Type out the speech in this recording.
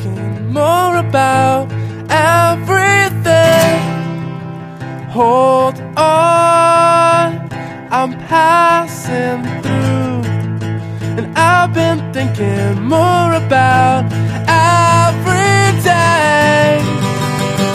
thinking more about everything. Hold on, I'm passing through, and I've been thinking more about